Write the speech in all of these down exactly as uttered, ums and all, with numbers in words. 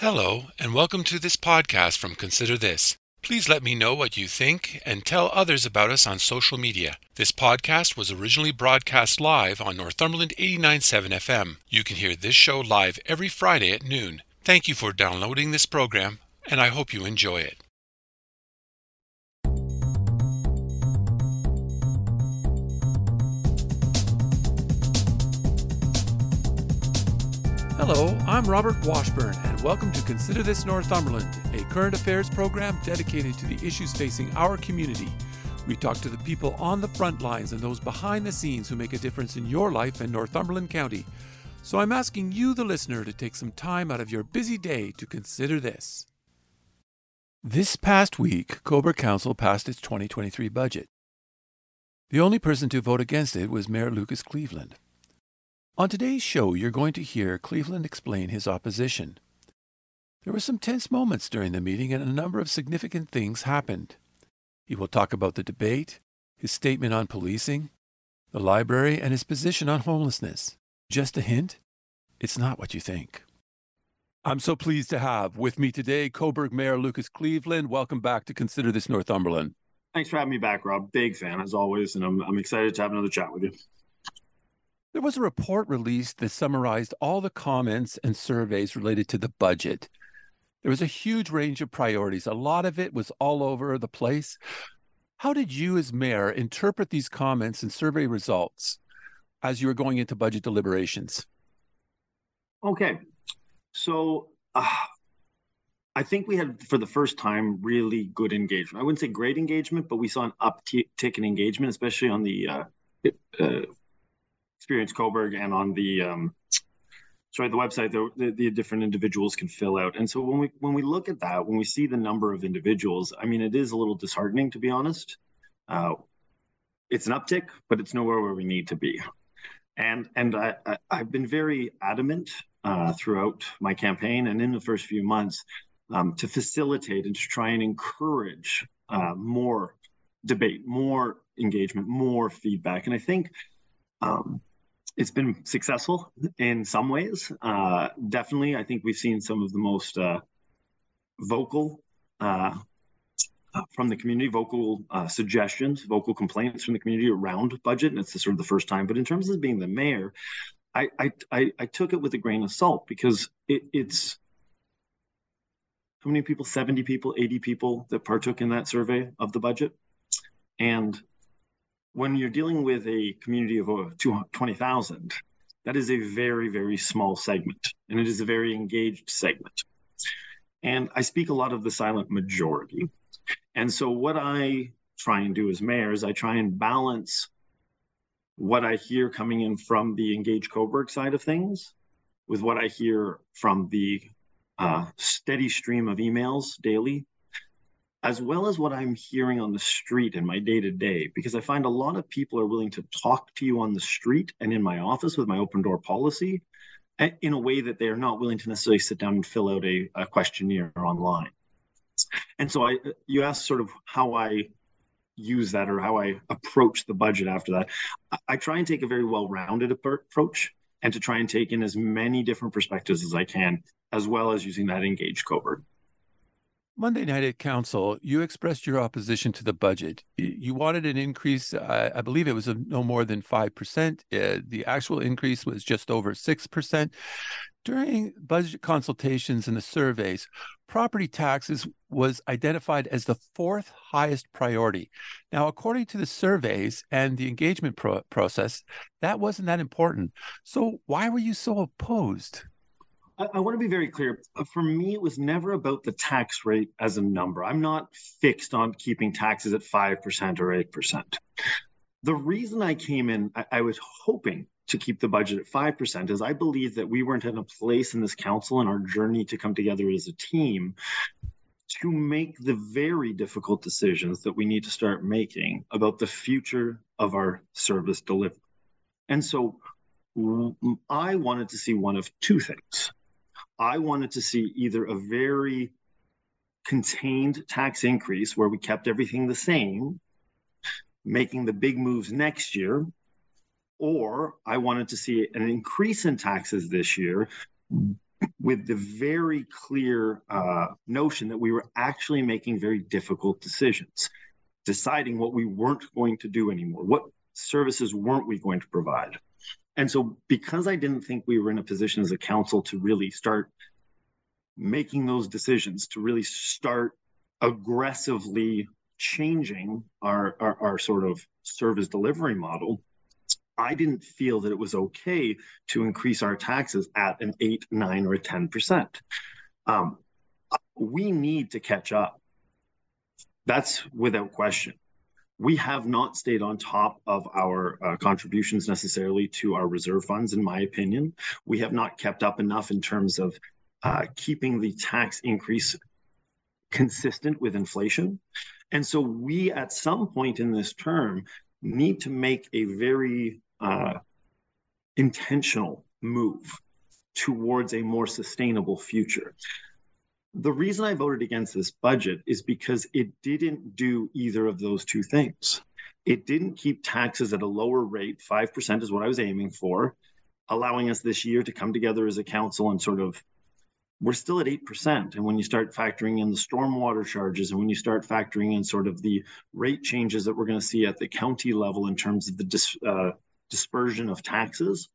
Hello, and welcome to this podcast from Consider This. Please let me know what you think and tell others about us on social media. This podcast was originally broadcast live on Northumberland eighty-nine point seven F M. You can hear this show live every Friday at noon. Thank you for downloading this program, and I hope you enjoy it. Hello, I'm Robert Washburn, and welcome to Consider This Northumberland, a current affairs program dedicated to the issues facing our community. We talk to the people on the front lines and those behind the scenes who make a difference in your life in Northumberland County. So I'm asking you, the listener, to take some time out of your busy day to consider this. This past week, Cobourg Council passed its twenty twenty-three budget. The only person to vote against it was Mayor Lucas Cleveland. On today's show, you're going to hear Cleveland explain his opposition. There were some tense moments during the meeting, and a number of significant things happened. He will talk about the debate, his statement on policing, the library, and his position on homelessness. Just a hint, it's not what you think. I'm so pleased to have with me today Cobourg Mayor Lucas Cleveland. Welcome back to Consider This Northumberland. Thanks for having me back, Rob. Big fan, as always, and I'm, I'm excited to have another chat with you. There was a report released that summarized all the comments and surveys related to the budget. There was a huge range of priorities. A lot of it was all over the place. How did you as mayor interpret these comments and survey results as you were going into budget deliberations? Okay, so uh, I think we had, for the first time, really good engagement. I wouldn't say great engagement, but we saw an uptick in engagement, especially on the uh, uh, Experience Cobourg and on the um, sorry the website the, the the different individuals can fill out. And so when we when we look at that, when we see the number of individuals, I mean, it is a little disheartening, to be honest. Uh, it's an uptick, but it's nowhere where we need to be. And and I, I I've been very adamant uh, throughout my campaign and in the first few months um, to facilitate and to try and encourage uh, more debate, more engagement, more feedback. And I think um, it's been successful in some ways. Uh, definitely, I think we've seen some of the most uh, vocal uh, from the community, vocal uh, suggestions, vocal complaints from the community around budget, and it's the, sort of the first time. But in terms of being the mayor, I I, I, I took it with a grain of salt because it, it's how many people? seventy people, eighty people that partook in that survey of the budget, and when you're dealing with a community of over twenty thousand, that is a very, very small segment, and it is a very engaged segment. And I speak a lot of the silent majority. And so what I try and do as mayor is I try and balance what I hear coming in from the Engage Cobourg side of things with what I hear from the uh, steady stream of emails daily, as well as what I'm hearing on the street in my day-to-day, because I find a lot of people are willing to talk to you on the street and in my office with my open door policy in a way that they are not willing to necessarily sit down and fill out a, a questionnaire online. And so I, you asked sort of how I use that or how I approach the budget after that. I, I try and take a very well-rounded approach and to try and take in as many different perspectives as I can, as well as using that Engage Cobourg. Monday night at council, you expressed your opposition to the budget. You wanted an increase, uh, I believe it was of no more than five percent. Uh, the actual increase was just over six percent. During budget consultations and the surveys, property taxes was identified as the fourth highest priority. Now, according to the surveys and the engagement pro- process, that wasn't that important. So why were you so opposed? I, I want to be very clear. For me, it was never about the tax rate as a number. I'm not fixed on keeping taxes at five percent or eight percent. The reason I came in, I, I was hoping to keep the budget at five percent is I believe that we weren't in a place in this council in our journey to come together as a team to make the very difficult decisions that we need to start making about the future of our service delivery. And so I wanted to see one of two things. I wanted to see either a very contained tax increase where we kept everything the same, making the big moves next year, or I wanted to see an increase in taxes this year, with the very clear uh, notion that we were actually making very difficult decisions, deciding what we weren't going to do anymore, what services weren't we going to provide. And so because I didn't think we were in a position as a council to really start making those decisions, to really start aggressively changing our, our, our sort of service delivery model, I didn't feel that it was okay to increase our taxes at an eight, nine, or a ten percent. Um, we need to catch up. That's without question. We have not stayed on top of our uh, contributions necessarily to our reserve funds, in my opinion. We have not kept up enough in terms of uh, keeping the tax increase consistent with inflation. And so we, at some point in this term, need to make a very uh, intentional move towards a more sustainable future. The reason I voted against this budget is because it didn't do either of those two things. It didn't keep taxes at a lower rate, five percent is what I was aiming for, allowing us this year to come together as a council and sort of, we're still at eight percent. And when you start factoring in the stormwater charges, and when you start factoring in sort of the rate changes that we're going to see at the county level in terms of the dis, uh, dispersion of taxes,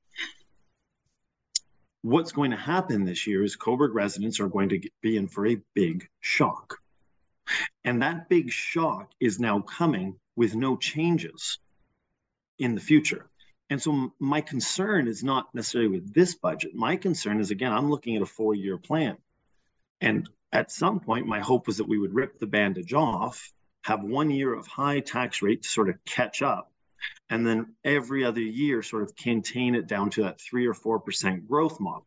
what's going to happen this year is Cobourg residents are going to be in for a big shock. And that big shock is now coming with no changes in the future. And so my concern is not necessarily with this budget. My concern is, again, I'm looking at a four-year plan. And at some point, my hope was that we would rip the bandage off, have one year of high tax rate to sort of catch up, and then every other year sort of contain it down to that three or four percent growth model.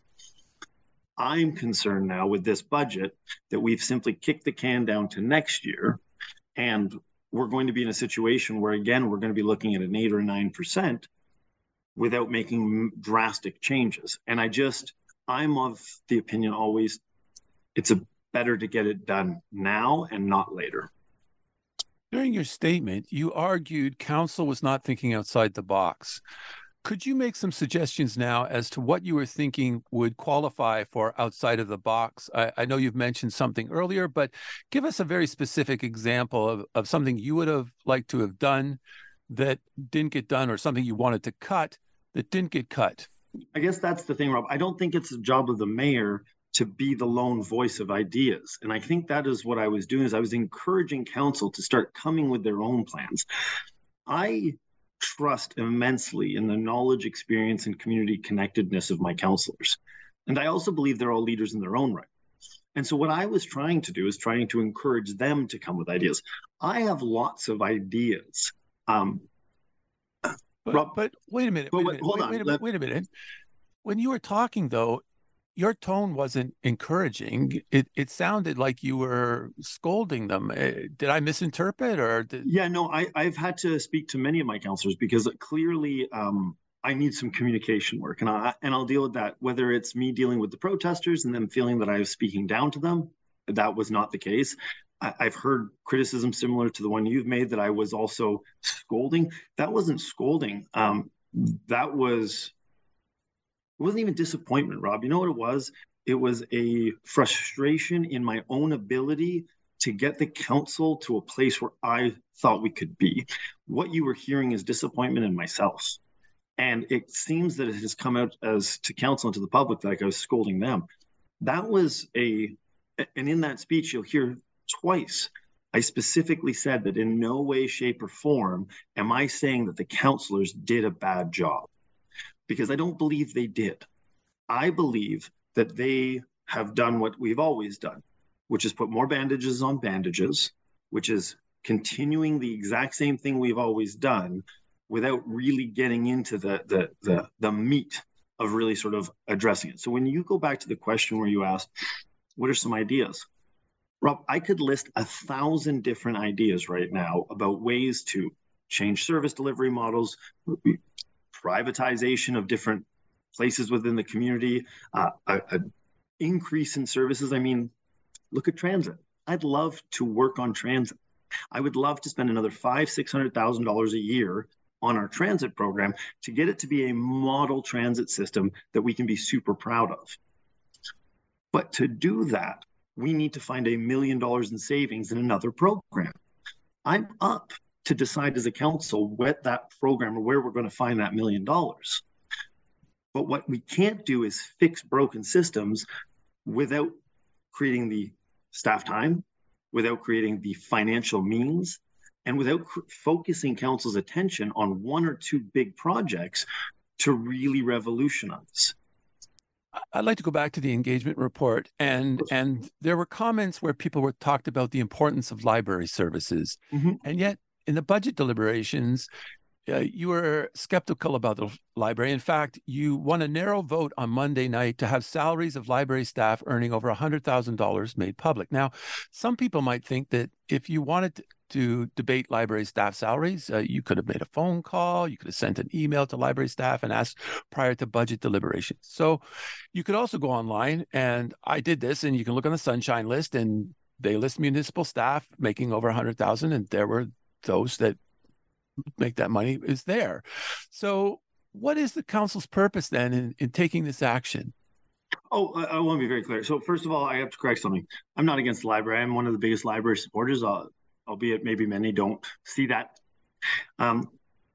I'm concerned now with this budget that we've simply kicked the can down to next year, and we're going to be in a situation where, again, we're going to be looking at an eight or nine percent without making drastic changes. And I just, I'm of the opinion always, it's a better to get it done now and not later. During your statement, you argued council was not thinking outside the box. Could you make some suggestions now as to what you were thinking would qualify for outside of the box? I, I know you've mentioned something earlier, but give us a very specific example of, of something you would have liked to have done that didn't get done, or something you wanted to cut that didn't get cut. I guess that's the thing, Rob. I don't think it's the job of the mayor to be the lone voice of ideas. And I think that is what I was doing, is I was encouraging council to start coming with their own plans. I trust immensely in the knowledge, experience, and community connectedness of my councillors. And I also believe they're all leaders in their own right. And so what I was trying to do is trying to encourage them to come with ideas. I have lots of ideas. Um, but, Rob, but wait a minute, wait a minute, hold wait, on. wait, a minute, wait a minute. When you were talking, though, your tone wasn't encouraging. It it sounded like you were scolding them. Did I misinterpret, or did... Yeah, no, I, I've had to speak to many of my counselors because clearly um, I need some communication work, and, I, and I'll deal with that, whether it's me dealing with the protesters and them feeling that I was speaking down to them. That was not the case. I, I've heard criticism similar to the one you've made that I was also scolding. That wasn't scolding. Um, that was... It wasn't even disappointment, Rob. You know what it was? It was a frustration in my own ability to get the council to a place where I thought we could be. What you were hearing is disappointment in myself. And it seems that it has come out as to council and to the public like I was scolding them. That was a, and in that speech, you'll hear twice, I specifically said that in no way, shape, or form am I saying that the councillors did a bad job. Because I don't believe they did. I believe that they have done what we've always done, which is put more bandages on bandages, which is continuing the exact same thing we've always done without really getting into the, the, the, the meat of really sort of addressing it. So when you go back to the question where you asked, what are some ideas? Rob, I could list a thousand different ideas right now about ways to change service delivery models, privatization of different places within the community, uh, an increase in services. I mean, look at transit. I'd love to work on transit. I would love to spend another five, six hundred thousand dollars a year on our transit program to get it to be a model transit system that we can be super proud of. But to do that, we need to find a million dollars in savings in another program. I'm up to decide as a council what that program or where we're going to find that million dollars. But what we can't do is fix broken systems without creating the staff time, without creating the financial means, and without cr- focusing council's attention on one or two big projects to really revolutionize. I'd like to go back to the engagement report, and and there were comments where people were talked about the importance of library services, mm-hmm. and yet in the budget deliberations, uh, you were skeptical about the library. In fact, you won a narrow vote on Monday night to have salaries of library staff earning over one hundred thousand dollars made public. Now, some people might think that if you wanted to, to debate library staff salaries, uh, you could have made a phone call, you could have sent an email to library staff and asked prior to budget deliberations. So you could also go online, and I did this, and you can look on the Sunshine List, and they list municipal staff making over one hundred thousand dollars, and there were those that make that money is there. So what is the council's purpose then in, in taking this action? Oh, I, I want to be very clear. So first of all, I have to correct something. I'm not against the library. I'm one of the biggest library supporters, uh, albeit maybe many don't see that. Um,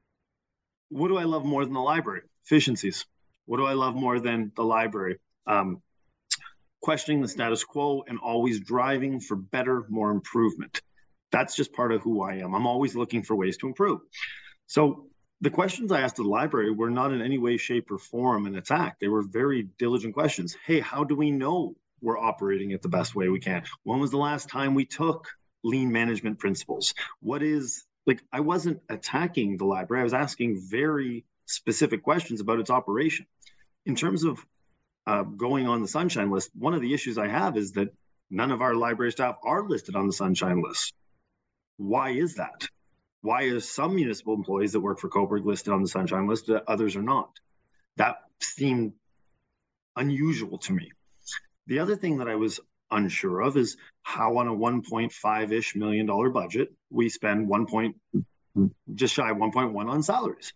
what do I love more than the library? Efficiencies. What do I love more than the library? Um, questioning the status quo and always driving for better, more improvement. That's just part of who I am. I'm always looking for ways to improve. So the questions I asked of the library were not in any way, shape, or form an attack. They were very diligent questions. Hey, how do we know we're operating it the best way we can? When was the last time we took lean management principles? What is, like, I wasn't attacking the library. I was asking very specific questions about its operation. In terms of uh, going on the Sunshine List, one of the issues I have is that none of our library staff are listed on the Sunshine List. Why is that? Why is some municipal employees that work for Cobourg listed on the Sunshine List, that others are not? That seemed unusual to me. The other thing that I was unsure of is how on a one point five-ish million dollar budget, we spend one point, just shy of one point one on salaries.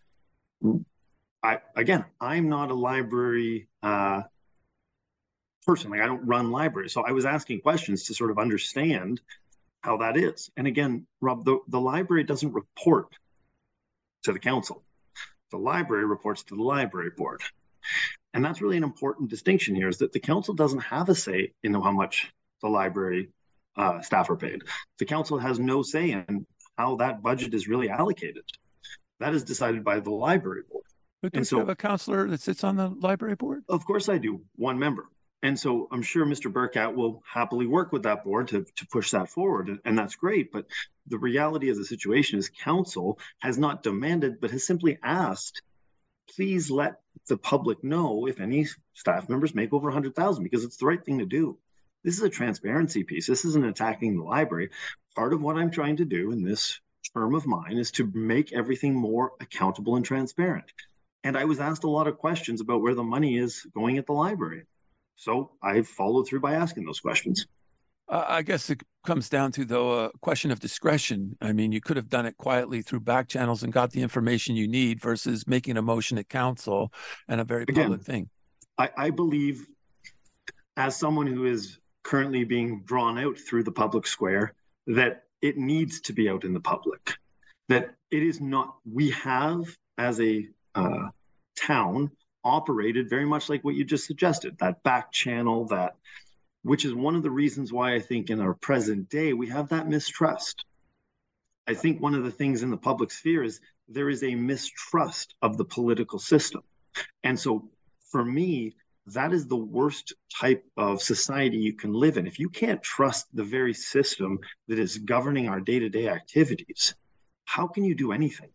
I, again, I'm not a library uh, person. Like, I don't run libraries. So I was asking questions to sort of understand how that is. And again, Rob, the, the library doesn't report to the council. The library reports to the library board. And that's really an important distinction here, is that the council doesn't have a say in how much the library uh, staff are paid. The council has no say in how that budget is really allocated. That is decided by the library board. But don't so, you have a councillor that sits on the library board? Of course I do, one member. And so I'm sure Mister Burkett will happily work with that board to, to push that forward, and that's great. But the reality of the situation is council has not demanded, but has simply asked, please let the public know if any staff members make over one hundred thousand, because it's the right thing to do. This is a transparency piece. This isn't attacking the library. Part of what I'm trying to do in this term of mine is to make everything more accountable and transparent. And I was asked a lot of questions about where the money is going at the library. So I followed through by asking those questions. Uh, I guess it comes down to, though, a question of discretion. I mean, you could have done it quietly through back channels and got the information you need versus making a motion at council and a very Again, public thing. I, I believe, as someone who is currently being drawn out through the public square, that it needs to be out in the public. That it is not, we have as a uh, town operated very much like what you just suggested, that back channel, that, which is one of the reasons why I think in our present day, we have that mistrust. I think one of the things in the public sphere is there is a mistrust of the political system. And so for me, that is the worst type of society you can live in. If you can't trust the very system that is governing our day-to-day activities, how can you do anything?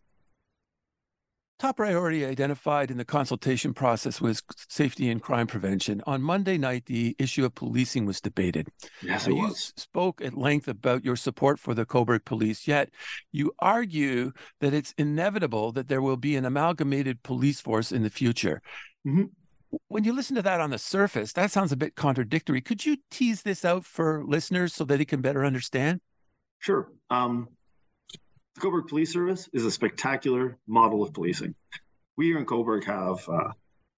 Top priority identified in the consultation process was safety and crime prevention. On Monday night, the issue of policing was debated. Yes, uh, it you was. spoke at length about your support for the Cobourg Police, yet you argue that it's inevitable that there will be an amalgamated police force in the future. Mm-hmm. When you listen to that on the surface, that sounds a bit contradictory. Could you tease this out for listeners so that they can better understand? Sure. Um, The Cobourg Police Service is a spectacular model of policing. We here in Cobourg have uh,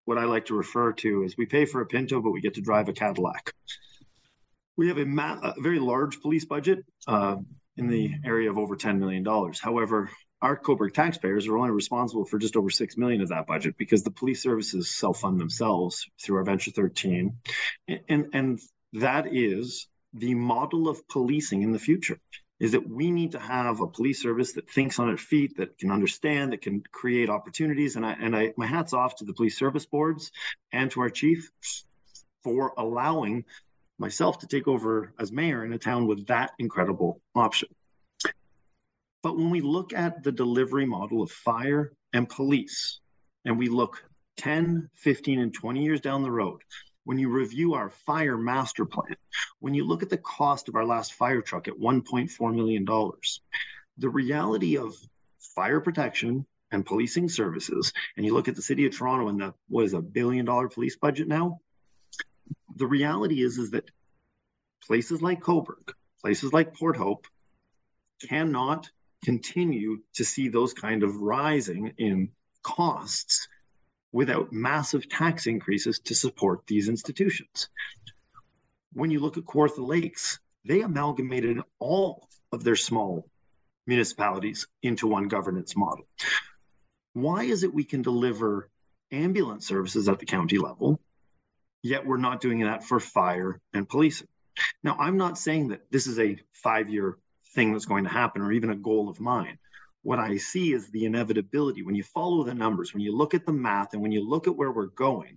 what I like to refer to as we pay for a Pinto, but we get to drive a Cadillac. We have a, ma- a very large police budget uh, in the area of over ten million dollars. However, our Cobourg taxpayers are only responsible for just over six million dollars of that budget because the police services self-fund themselves through our Venture thirteen. And, and, and that is the model of policing in the future, is that we need to have a police service that thinks on its feet, that can understand, that can create opportunities. And I, and I, my hat's off to the police service boards and to our chief for allowing myself to take over as mayor in a town with that incredible option. But when we look at the delivery model of fire and police, and we look ten, fifteen, and twenty years down the road, when you review our fire master plan, when you look at the cost of our last fire truck at one point four million dollars, the reality of fire protection and policing services, and you look at the city of Toronto and the, what is a billion dollar police budget now, the reality is, is that places like Cobourg, places like Port Hope cannot continue to see those kind of rising in costs without massive tax increases to support these institutions. When you look at Kawartha Lakes, they amalgamated all of their small municipalities into one governance model. Why is it we can deliver ambulance services at the county level, yet we're not doing that for fire and policing? Now, I'm not saying that this is a five-year thing that's going to happen or even a goal of mine. What I see is the inevitability. When you follow the numbers, when you look at the math, and when you look at where we're going,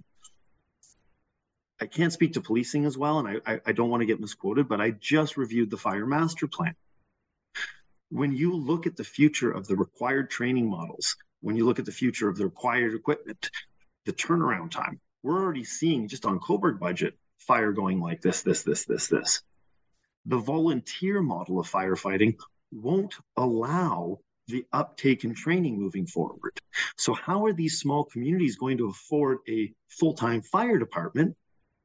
I can't speak to policing as well, and I, I don't want to get misquoted, but I just reviewed the fire master plan. When you look at the future of the required training models, when you look at the future of the required equipment, the turnaround time, we're already seeing just on Cobourg budget, fire going like this, this, this, this, this. The volunteer model of firefighting won't allow the uptake in training moving forward. So how are these small communities going to afford a full-time fire department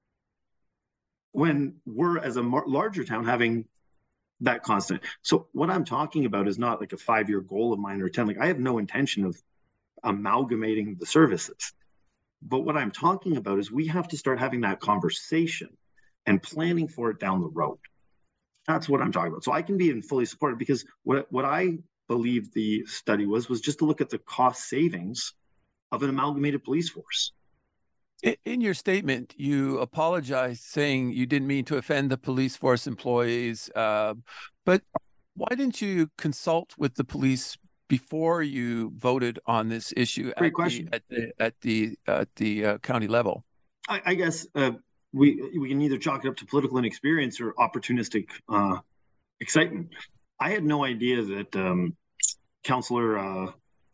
when we're, as a mar- larger town, having that constant? So what I'm talking about is not like a five-year goal of mine or ten. Like, I have no intention of amalgamating the services. But what I'm talking about is we have to start having that conversation and planning for it down the road. That's what I'm talking about. So I can be in fully supported, because what, what I believe the study was, was just to look at the cost savings of an amalgamated police force. In your statement, you apologized, saying you didn't mean to offend the police force employees, uh, but why didn't you consult with the police before you voted on this issue Great at question. the, at the at the at the uh, county level? I, I guess uh, we we can either chalk it up to political inexperience or opportunistic uh, excitement. I had no idea that um, Councillor. Uh,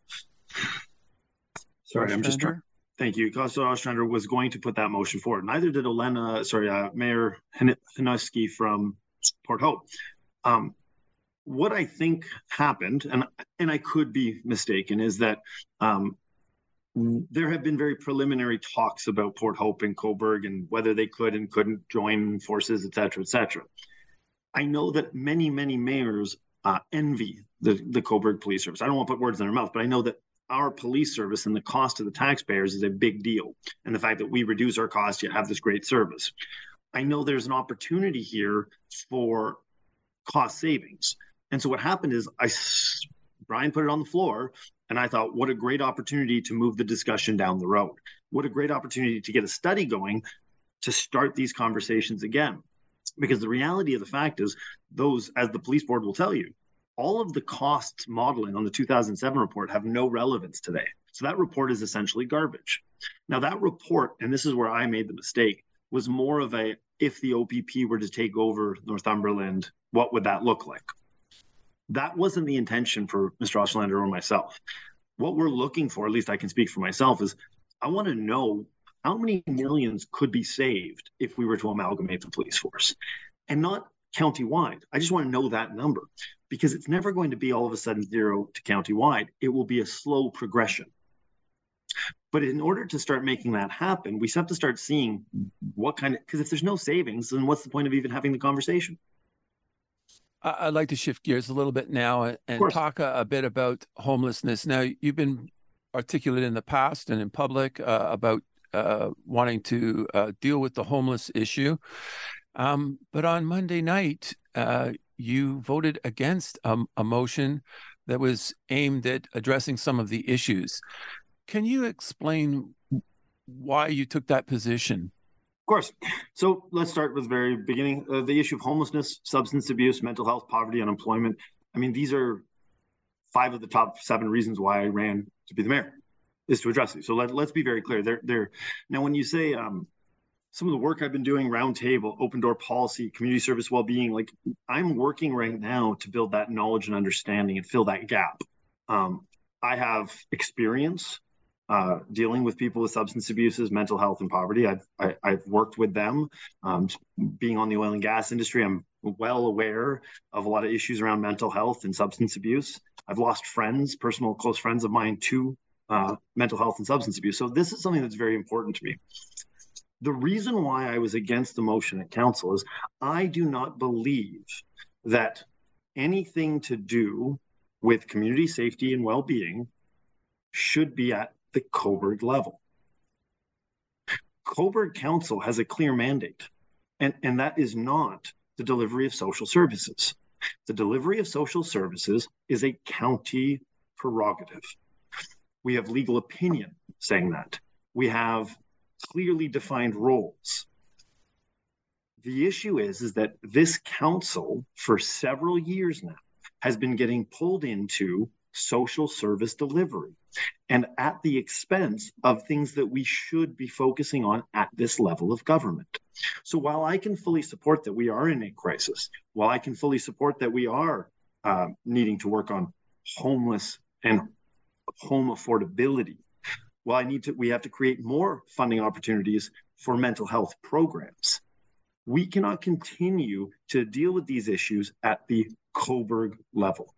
sorry, I'm just trying. Thank you. Councillor Ostrander was going to put that motion forward. Neither did Olena. Sorry, uh, Mayor Hanuski from Port Hope. Um, what I think happened, and and I could be mistaken, is that um, there have been very preliminary talks about Port Hope and Cobourg and whether they could and couldn't join forces, et cetera, et cetera. I know that many, many mayors uh, envy the, the Cobourg Police Service. I don't want to put words in their mouth, but I know that our police service and the cost to the taxpayers is a big deal. And the fact that we reduce our costs yet have this great service. I know there's an opportunity here for cost savings. And so what happened is I, Brian put it on the floor, and I thought, what a great opportunity to move the discussion down the road. What a great opportunity to get a study going to start these conversations again. Because the reality of the fact is, those, as the police board will tell you, all of the costs modeling on the two thousand seven report have no relevance today. So that report is essentially garbage. Now that report, and this is where I made the mistake, was more of a, if the O P P were to take over Northumberland, what would that look like? That wasn't the intention for Mister Ostrander or myself. What we're looking for, at least I can speak for myself, is I want to know how many millions could be saved if we were to amalgamate the police force, and not countywide. I just want to know that number, because it's never going to be all of a sudden zero to countywide. It will be a slow progression. But in order to start making that happen, we have to start seeing what kind of, because if there's no savings, then what's the point of even having the conversation? I'd like to shift gears a little bit now and talk a, a bit about homelessness. Now, you've been articulate in the past and in public uh, about uh, wanting to uh, deal with the homeless issue. Um, but on Monday night, uh, you voted against um, a motion that was aimed at addressing some of the issues. Can you explain why you took that position? Of course. So let's start with the very beginning. Uh, the issue of homelessness, substance abuse, mental health, poverty, unemployment. I mean, these are five of the top seven reasons why I ran to be the mayor, is to address these. So let, let's be very clear. They're, they're, now, when you say um, some of the work I've been doing, roundtable, open door policy, community service well-being, like I'm working right now to build that knowledge and understanding and fill that gap. Um, I have experience Uh, dealing with people with substance abuses, mental health, and poverty. I've I, I've worked with them. Um, being on the oil and gas industry, I'm well aware of a lot of issues around mental health and substance abuse. I've lost friends, personal close friends of mine, to uh, mental health and substance abuse. So this is something that's very important to me. The reason why I was against the motion at council is I do not believe that anything to do with community safety and well-being should be at the Cobourg level. Cobourg Council has a clear mandate, and, and that is not the delivery of social services. The delivery of social services is a county prerogative. We have legal opinion saying that. We have clearly defined roles. The issue is, is that this council for several years now has been getting pulled into social service delivery, and at the expense of things that we should be focusing on at this level of government. So while I can fully support that we are in a crisis, while I can fully support that we are uh, needing to work on homeless and home affordability, while I need to, we have to create more funding opportunities for mental health programs. We cannot continue to deal with these issues at the Cobourg level.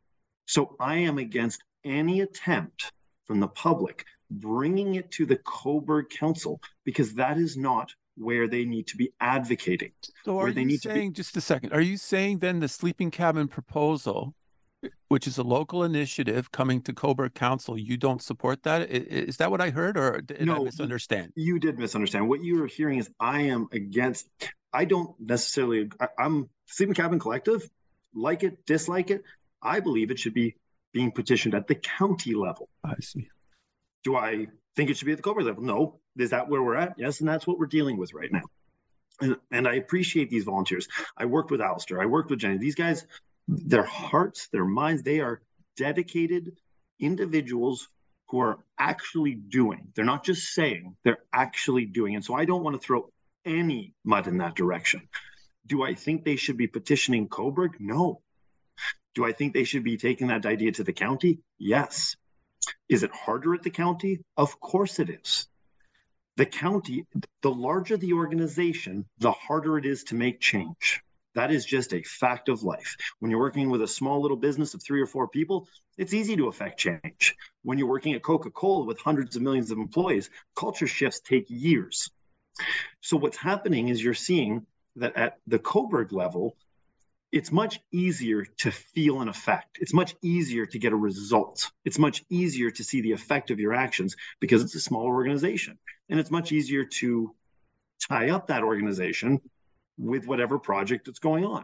So I am against any attempt from the public bringing it to the Cobourg Council, because that is not where they need to be advocating. So are you saying, just a second, are you saying then the sleeping cabin proposal, which is a local initiative coming to Cobourg Council, you don't support that? Is that what I heard, or did I misunderstand? You did misunderstand. What you were hearing is I am against, I don't necessarily, I, I'm Sleeping Cabin Collective, like it, dislike it. I believe it should be being petitioned at the county level. I see. Do I think it should be at the Cobourg level? No. Is that where we're at? Yes, and that's what we're dealing with right now. And, and I appreciate these volunteers. I worked with Alistair. I worked with Jenny. These guys, their hearts, their minds, they are dedicated individuals who are actually doing. They're not just saying, they're actually doing. And so I don't want to throw any mud in that direction. Do I think they should be petitioning Cobourg? No. Do I think they should be taking that idea to the county? Yes. Is it harder at the county? Of course it is. The county, the larger the organization, the harder it is to make change. That is just a fact of life. When you're working with a small little business of three or four people, it's easy to affect change. When you're working at Coca-Cola with hundreds of millions of employees, culture shifts take years. So what's happening is you're seeing that at the Cobourg level, it's much easier to feel an effect. It's much easier to get a result. It's much easier to see the effect of your actions because it's a smaller organization. And it's much easier to tie up that organization with whatever project that's going on.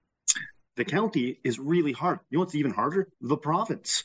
The county is really hard. You know what's even harder? The province.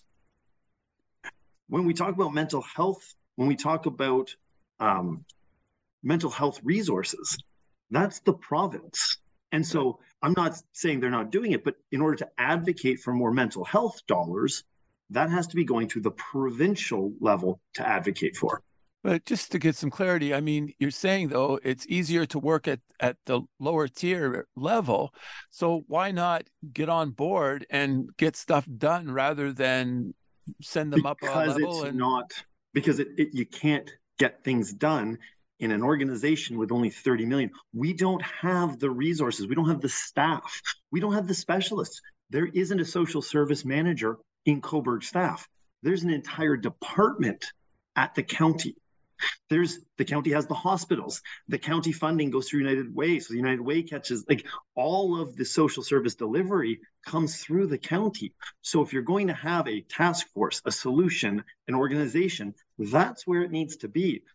When we talk about mental health, when we talk about um, mental health resources, that's the province. And so I'm not saying they're not doing it, but in order to advocate for more mental health dollars, that has to be going to the provincial level to advocate for. But just to get some clarity, I mean, you're saying, though, it's easier to work at, at the lower tier level. So why not get on board and get stuff done rather than send them because up a level? It's and... not, because it, it, you can't get things done in an organization with only thirty million. We don't have the resources. We don't have the staff. We don't have the specialists. There isn't a social service manager in Cobourg staff. There's an entire department at the county. There's the county has the hospitals. The county funding goes through United Way. So United Way catches, like, all of the social service delivery comes through the county. So if you're going to have a task force, a solution, an organization, that's where it needs to be.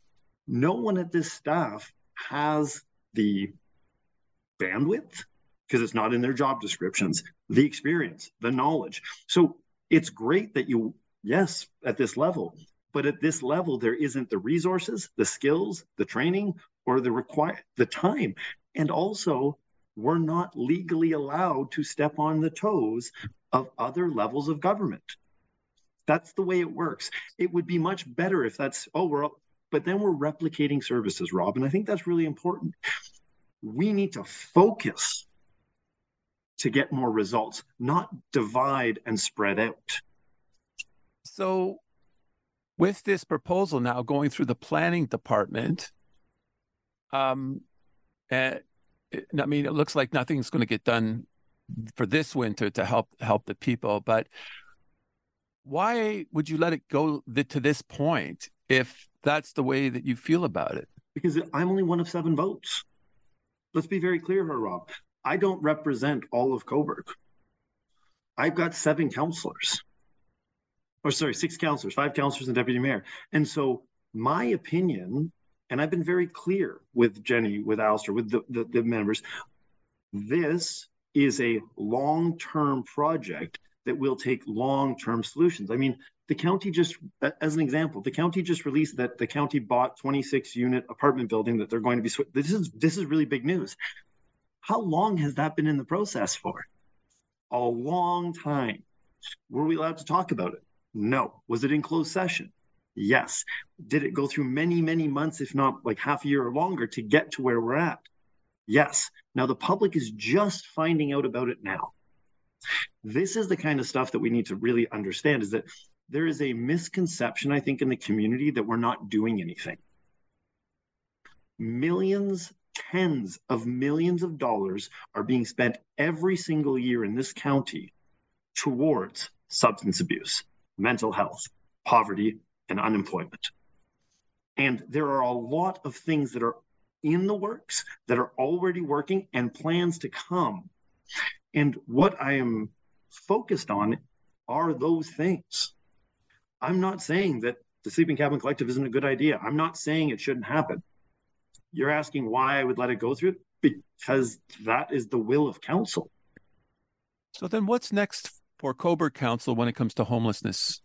No one at this staff has the bandwidth, because it's not in their job descriptions, the experience, the knowledge. So it's great that you, yes, at this level, but at this level, there isn't the resources, the skills, the training, or the require the time. And also, we're not legally allowed to step on the toes of other levels of government. That's the way it works. It would be much better if that's, oh, we're, but then we're replicating services, Rob. And I think that's really important. We need to focus to get more results, not divide and spread out. So with this proposal now going through the planning department, um, uh, I mean, it looks like nothing's going to get done for this winter to help help the people. But why would you let it go to this point if that's the way that you feel about it? Because I'm only one of seven votes. Let's be very clear here, Rob. I don't represent all of Cobourg. I've got seven councillors. Or sorry, six councillors, five councillors and deputy mayor. And so my opinion, and I've been very clear with Jenny, with Alistair, with the, the, the members, this is a long-term project that will take long-term solutions. I mean, the county just, as an example, the county just released that the county bought twenty-six unit apartment building that they're going to be, this is, this is really big news. How long has that been in the process for? A long time. Were we allowed to talk about it? No. Was it in closed session? Yes. Did it go through many, many months, if not like half a year or longer, to get to where we're at? Yes. Now the public is just finding out about it now. This is the kind of stuff that we need to really understand, is that there is a misconception, I think, in the community that we're not doing anything. Millions, tens of millions of dollars are being spent every single year in this county towards substance abuse, mental health, poverty, and unemployment. And there are a lot of things that are in the works, that are already working, and plans to come. And what I am focused on are those things. I'm not saying that the Sleeping Cabin Collective isn't a good idea. I'm not saying it shouldn't happen. You're asking why I would let it go through? Because that is the will of council. So then what's next for Cobourg Council when it comes to homelessness?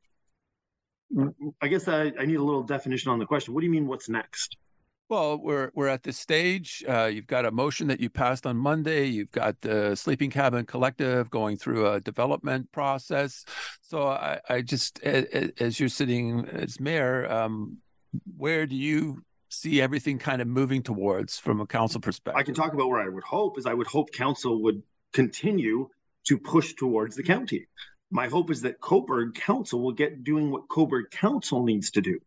I guess I, I need a little definition on the question. What do you mean, what's next? Well, we're we're at this stage. Uh, you've got a motion that you passed on Monday. You've got the Sleeping Cabin Collective going through a development process. So I, I just, as, as you're sitting as mayor, um, where do you see everything kind of moving towards from a council perspective? I can talk about where I would hope is I would hope council would continue to push towards the county. My hope is that Cobourg Council will get doing what Cobourg Council needs to do.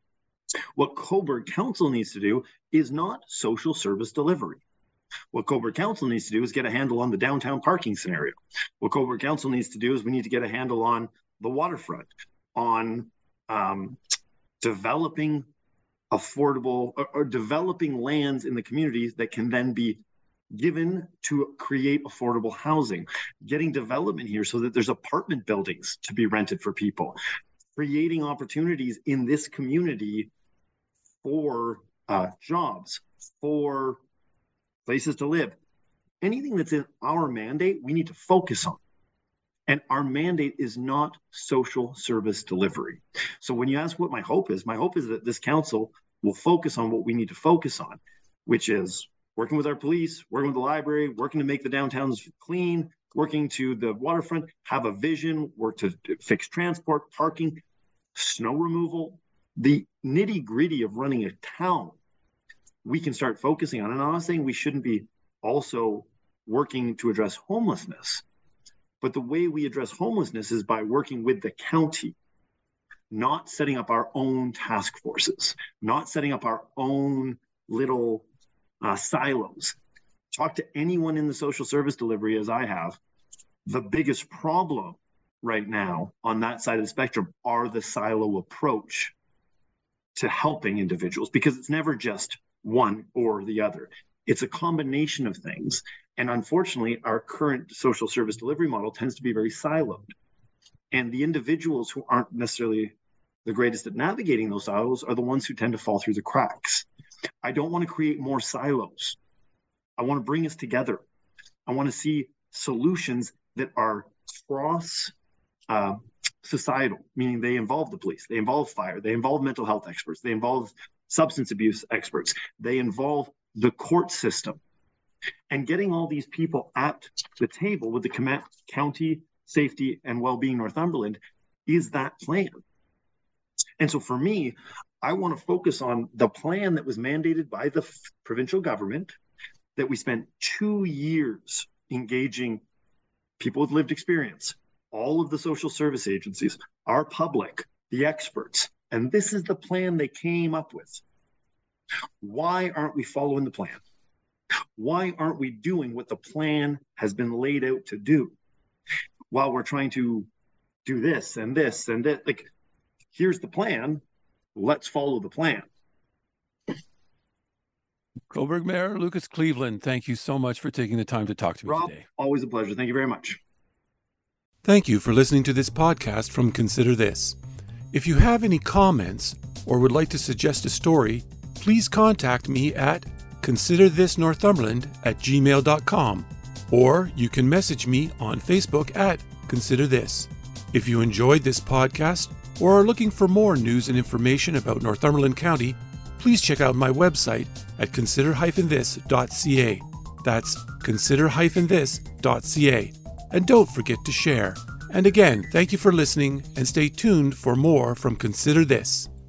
What Cobourg Council needs to do is not social service delivery. What Cobourg Council needs to do is get a handle on the downtown parking scenario. What Cobourg Council needs to do is we need to get a handle on the waterfront, on um, developing affordable or, or developing lands in the communities that can then be given to create affordable housing, getting development here so that there's apartment buildings to be rented for people, creating opportunities in this community for uh, jobs, for places to live. Anything that's in our mandate, we need to focus on. And our mandate is not social service delivery. So when you ask what my hope is, my hope is that this council will focus on what we need to focus on, which is working with our police, working with the library, working to make the downtowns clean, working to the waterfront, have a vision, work to fix transport, parking, snow removal, the nitty gritty of running a town, we can start focusing on. And I'm not saying we shouldn't be also working to address homelessness, but the way we address homelessness is by working with the county, not setting up our own task forces, not setting up our own little uh, silos. Talk to anyone in the social service delivery as I have. The biggest problem right now on that side of the spectrum are the silo approach to helping individuals, because it's never just one or the other. It's a combination of things. And unfortunately, our current social service delivery model tends to be very siloed. And the individuals who aren't necessarily the greatest at navigating those silos are the ones who tend to fall through the cracks. I don't want to create more silos. I want to bring us together. I want to see solutions that are cross uh, societal, meaning they involve the police, they involve fire, they involve mental health experts, they involve substance abuse experts, they involve the court system. And getting all these people at the table with the com- County Safety and Wellbeing Northumberland is that plan. And so for me, I want to focus on the plan that was mandated by the f- provincial government, that we spent two years engaging people with lived experience, all of the social service agencies, our public, the experts. And this is the plan they came up with. Why aren't we following the plan? Why aren't we doing what the plan has been laid out to do? While we're trying to do this and this and that, like, here's the plan, let's follow the plan. Cobourg Mayor Lucas Cleveland, thank you so much for taking the time to talk to me Rob, today. Always a pleasure. Thank you very much. Thank you for listening to this podcast from Consider This. If you have any comments or would like to suggest a story, please contact me at consider this northumberland at gmail dot com, or you can message me on Facebook at Consider This. If you enjoyed this podcast or are looking for more news and information about Northumberland County, please check out my website at consider dash this dot c a. That's consider dash this dot c a. And don't forget to share. And again, thank you for listening, and stay tuned for more from Consider This.